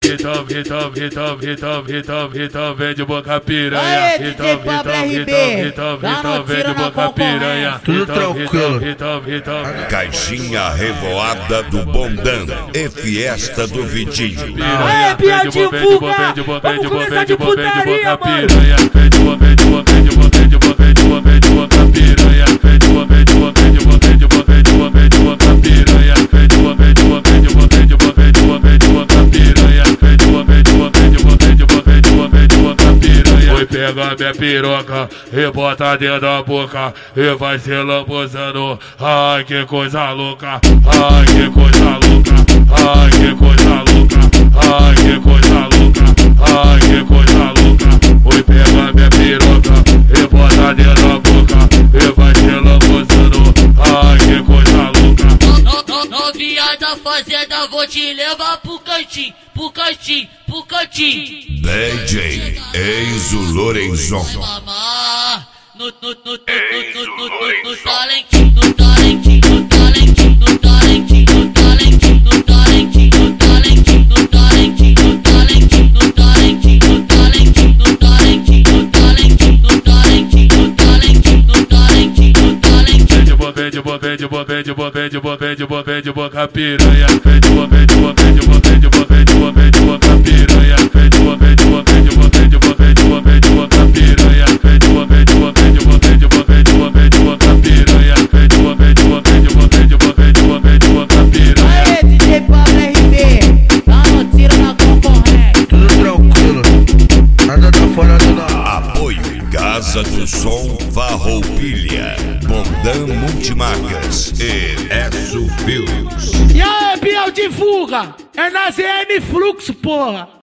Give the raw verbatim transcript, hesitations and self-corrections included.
Então, então, então, então, então, então, vem de boca piranha. Então, então, então, então, então, vem de boca piranha. Tudo tranquilo. Então, então, Caixinha Revoada do Bondão e Fiesta do Vitinho. Aê, piadinha vulga! Vamos começar de putaria, mano! Vem de boca, vem de boca, vem de boca, vem de boca, vem de boca, vem de boca piranha. Vem de boca, vem de boca, vem de boca, vem de boca, vem de boca, vem de boca piranha. Vem de boca, vem de boca, vem de boca, vem de boca, vem de boca, vem de boca piranha. Vem de boca, vem de boca, vem de boca, vem de boca, vem de boca, vem de boca piranha. Oi, pega minha piroca e bota dentro da boca e vai se lambuzando. Ai, que coisa louca. Ai, que coisa louca. Ai, que coisa louca. Ai, que coisa louca. Ai, que coisa louca. Oi, pega minha piroca e bota dentro da boca e vai se lambuzando. Ai, que coisa louca. Novinha da fazenda, vou te levar pro cantinho, pro cantinho, pro cantinho. D J Enzo Lorenzon. Mamar no, no, no, no, no, no, no, no talentinho, no talentinho, no talentinho, no talentinho, no talentinho, no talentinho, no talentinho, no talentinho, no talentinho, no talentinho, no talentinho, no talentinho, no talentinho, no talentinho, no talentinho, no talentinho, no talentinho. Vem de boca, vem de boca, vem de boca, vem de boca, vem de boca, vem de boca piranha. Vem de boca, vem de boca, vem de boca, vem de boca, vem de boca, vem de boca piranha. Vem de boca, vem de boca, vem de boca, vem de boca, vem de boca, vem de boca piranha. Vem de boca, vem de boca, vem de boca, vem de boca, vem de boca, vem de boca piranha. Vem de boca, vem de boca, vem de boca, vem de boca, vem de boca, vem de boca piranha. Aê, D J Pablo R B, dá no tiro na concorrente. Tudo tranquilo. Nada tá fora do normal. Apoio Casa do Som Farroupilha, Bondão Multimarcas e Esso Filmes. E aí, Biel divulga, é na Z N Fluxo, porra.